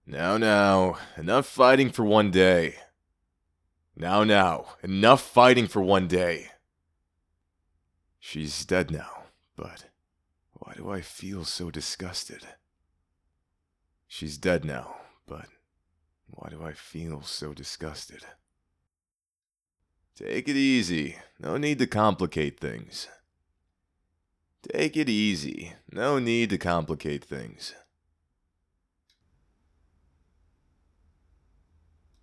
Now, enough fighting for one day. Now, enough fighting for one day. She's dead now, but why do I feel so disgusted? She's dead now, but why do I feel so disgusted? Take it easy. No need to complicate things. Take it easy. No need to complicate things.